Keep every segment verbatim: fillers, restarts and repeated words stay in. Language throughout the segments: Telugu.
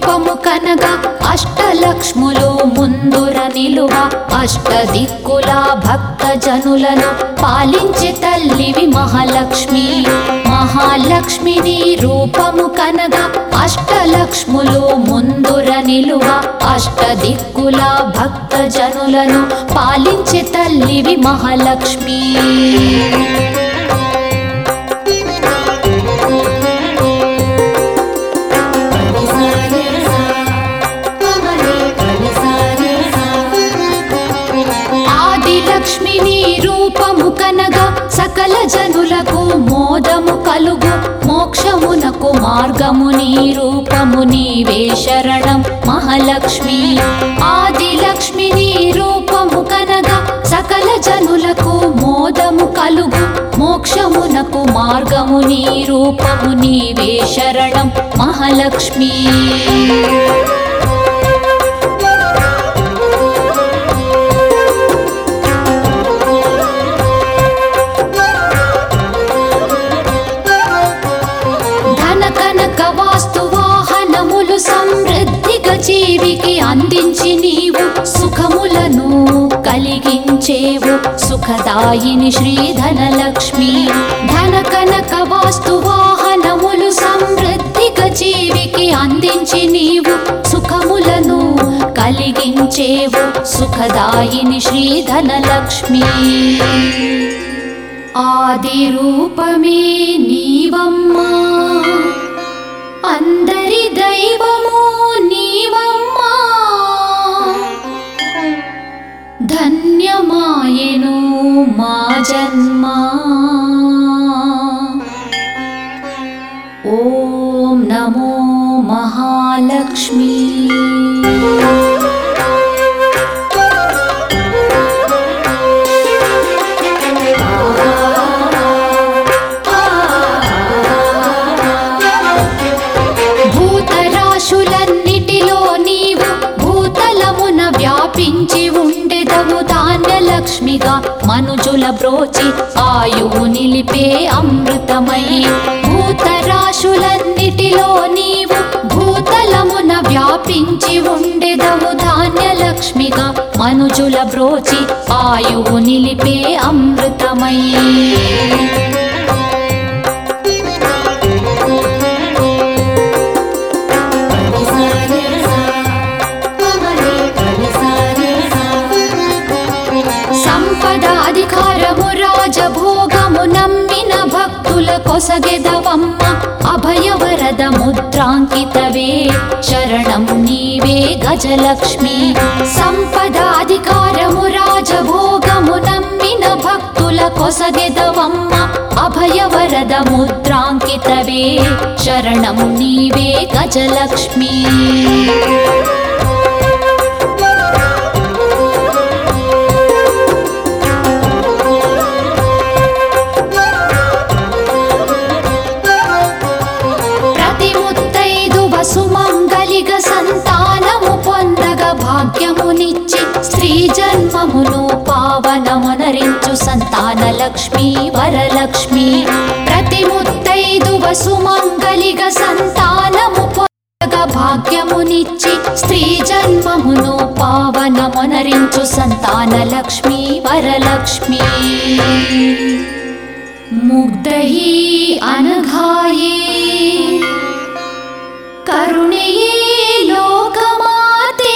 రూపము కనగా అష్టలక్ష్ములు ముందుర నిలువ అష్టదిక్కుల భక్త జనులను పాలించే తల్లివి మహాలక్ష్మి. మహాలక్ష్మి నీ రూపము కనగా అష్టలక్ష్ములు ముందుర నిలువ అష్టదిక్కుల భక్త జనులను పాలించే తల్లివి మహాలక్ష్మి. ఆదిలక్ష్మి నీ రూపము కనగా సకల జనులకు మోదము కలుగు మోక్షమునకు మార్గము నీ రూపము నీవే శరణం మహాలక్ష్మి. ఆదిలక్ష్మి నీ రూపము కనగా సకల జనులకు మోదము కలుగు మోక్షమునకు మార్గము నీ రూపము నీవే శరణం మహాలక్ష్మి. సమృద్ధిగా జీవికి అందించి నీవు సుఖములను కలిగించేవు సుఖదాయిని శ్రీ ధనలక్ష్మి. ధన కనక వాస్తు వాహనములు సమృద్ధిగా జీవికి అందించి నీవు సుఖములను కలిగించేవు సుఖదాయిని శ్రీ ధనలక్ష్మి. ఆది రూపమే నీవమ్మా అందరి దైవము నీవమ్మా ధన్యమాయెను మా జన్మ. ఓం నమో మహాలక్ష్మి. వ్యాపించి ఉండెదవు ధాన్యలక్ష్మిగా మనుజుల బ్రోచి ఆయువు నిలిపే అమృతమయి. భూతరాశులన్నిటిలో నీవు భూతలమున వ్యాపించి ఉండెదవు ధాన్యలక్ష్మిగా మనుజుల బ్రోచి ఆయువు నిలిపే అమృతమయి. అధికారము రాజభోగము నమ్మిన భక్తుల కొసగెదవమ్మ అభయవరద ముద్రాంకితవే శరణం నీవే గజలక్ష్మి. సంపదాధికారము రాజభోగము నమ్మిన భక్తుల కొసగెదవమ్మ అభయవరద ముద్రాంకితవే శరణం నీవే గజలక్ష్మి. సుమంగళిగ సంతానము పొందగ భాగ్యమునిచ్చి స్త్రీ జన్మమును పావనమనరించు సంతాన లక్ష్మి వరలక్ష్మి. ప్రతి ముత్తైదువ సుమంగళిగ సంతానము పొందగ భాగ్యమునిచ్చి స్త్రీ జన్మమును పావనమనరించు సంతాన లక్ష్మి వరలక్ష్మి. ముగ్ధహి అనఘాయే కరుణయే లోకమాతే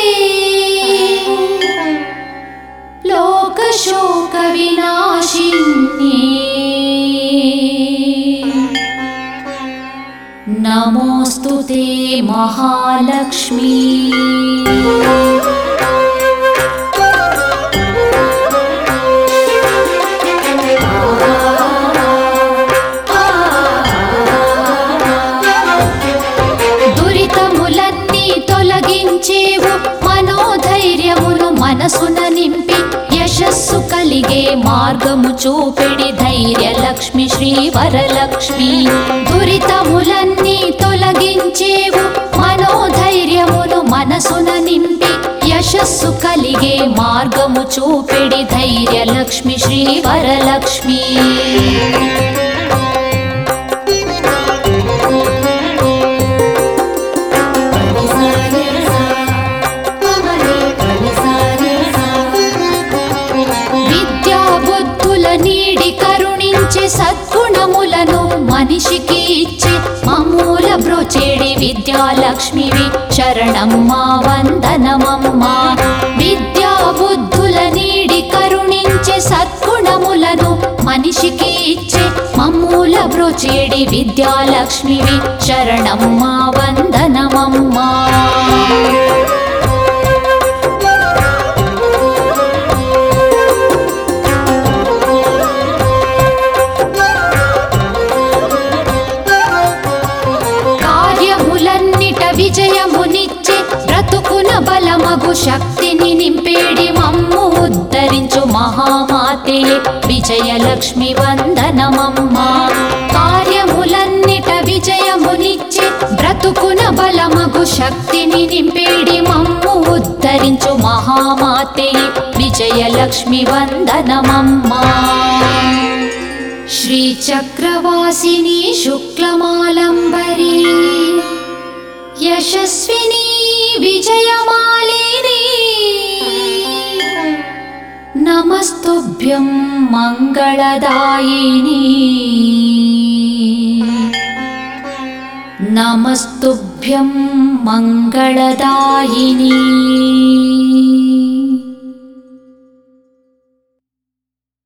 లోకశోక వినాశిన్యే నమోస్తుతే మహాలక్ష్మి. మనోధైర్యమును మనసున నింపి యశస్సు కలిగే మార్గము చూపెడి ధైర్యలక్ష్మి శ్రీ వరలక్ష్మి. దురితములన్నీ తొలగించేవు మనోధైర్యమును మనసున నింపి యశస్సు కలిగే మార్గము చూపెడి ధైర్యలక్ష్మి శ్రీ వరలక్ష్మి. విద్యాలక్ష్మివి శరణమ్మా వందనమమ్మా. విద్యా బుద్ధుల నీడి కరుణించే సద్గుణములను మనిషికి ఇచ్చే మమ్ముల బ్రోచేడి విద్యాలక్ష్మివి శరణమ్మా వందనమమ్మా. విజయమునిచ్చే బ్రతుకున బలమగు శక్తిని నింపేడి మమ్ము ఉద్ధరించు మహామాతే విజయలక్ష్మి వందనమమ్మా. కార్యములన్నిట విజయమునిచ్చే బ్రతుకున బలమగు శక్తిని నింపేడి మమ్ము ఉద్ధరించు మహామాతే విజయలక్ష్మి వందనమమ్మా. శ్రీచక్రవాసిని శుక్లమాలంబరీ యశస్విని విజయమాలిని నమస్తుభ్యం మంగళదాయిని నమస్తుభ్యం మంగళదాయిని.